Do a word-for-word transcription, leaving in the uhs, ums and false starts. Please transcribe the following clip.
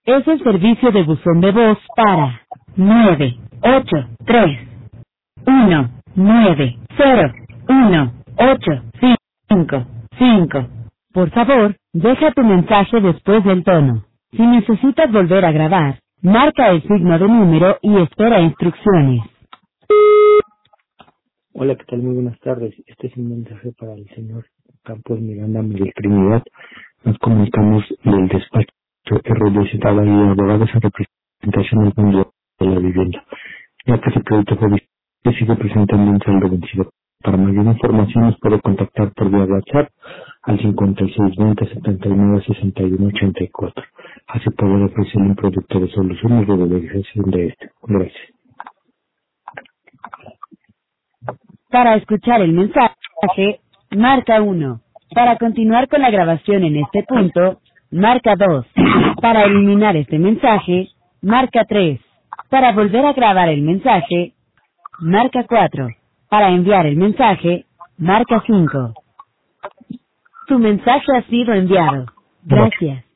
Es el servicio de buzón de voz para nueve ocho tres uno nueve cero uno ocho cinco cinco. Por favor, deja tu mensaje después del tono. Si necesitas volver a grabar, marca el signo de número y espera instrucciones. Hola, ¿qué tal? Muy buenas tardes. Este es un mensaje para el señor Campos Miranda Miguel Trinidad. Nos comunicamos del despacho R D Z Bahía, abogados en representación del fondo de la vivienda, ya que su crédito fue visto que sigue presentando un saldo vencido. Para mayor información nos puede contactar por vía WhatsApp al cincuenta y seis veinte setenta y nueve sesenta y uno ochenta y cuatro. Así poder ofrecer un producto de solución y regularización de este. Gracias. Para escuchar el mensaje, marca uno. Para continuar con la grabación en este punto, marca dos. Para eliminar este mensaje, marca tres. Para volver a grabar el mensaje, marca cuatro. Para enviar el mensaje, marca cinco. Tu mensaje ha sido enviado. Gracias.